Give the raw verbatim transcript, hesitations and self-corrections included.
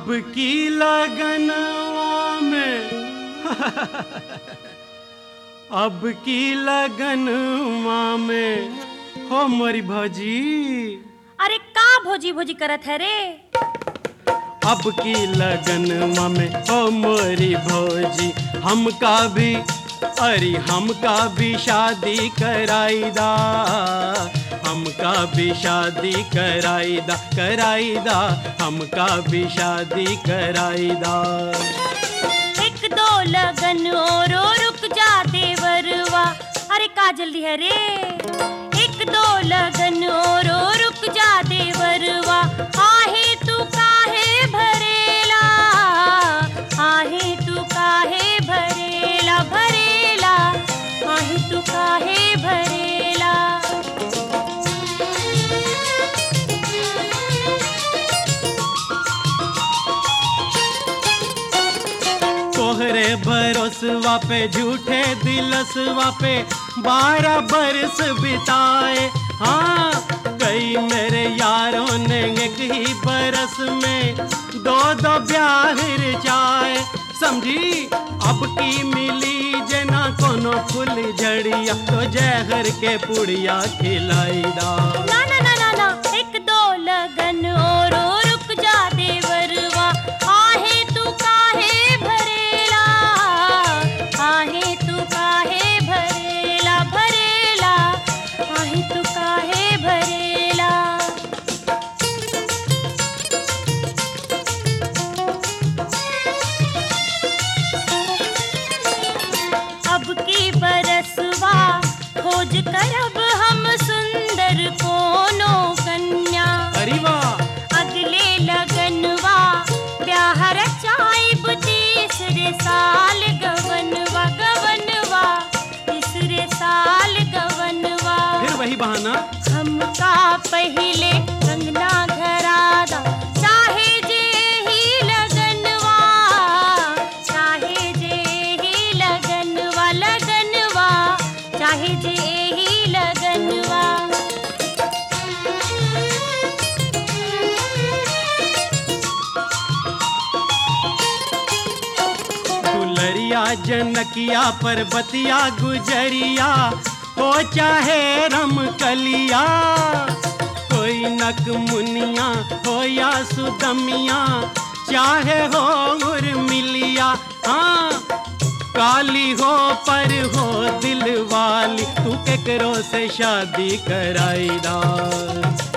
अब की लगनवा में अब की लगनवा में हो मोरी भौजी। अरे का भोजी भोजी करत है रे? अब की लगनवा में हो मोरी भौजी, हमका भी अरे हमका भी शादी कराईदा, हमका भी शादी कराईदा कराईदा हमका भी शादी कराईदा। एक दो लगन और रुक जा देवरवा। अरे का जल्दी है रे? एक दो लगन और रुक जा देवरवा। आहे तू काहे भरेला, आहे तू काहे भरेला भरेला, आहे तू काहे भरेला। तोहरे भरोसवा पे झूठे दिलसवा पे बारह बरस बिताए। हाँ कई मेरे यारों ने एक ही बरस में दो दो ब्याह रचाए। समझी अब की मिली जना कोनो फूल झड़िया, तो जहर के पुड़िया खिलाईदा। ना ना ना ना ना, एक दो लगन और रुक जा देवरवा। आहे तू काहे भरेला, आहे तू काहे भरेला भरेला, आहे तू काहे भरेला। अब की बरसवा खोज करब हम सुंदर कोनो कन्या। अरे वाह! अगले लगनवा ब्याह रचाइब तीसरे साल गवनवा गवनवा, तीसरे साल गवनवा। फिर वही बहाना। हमका पहिले कंगना घरादा, चाहे जे ही लगनवा, चाहे जे ही लगनवा लगनवा, चाहे जे ही लगनवा। दुलरिया जनकिया पर्वतिया गुजरिया हो चाहे रमकलिया, कोई नक मुनिया हो या सुदमिया, चाहे हो उर्मिलिया। हाँ काली हो पर हो दिल वाली, तू केकरो से शादी कराईदा।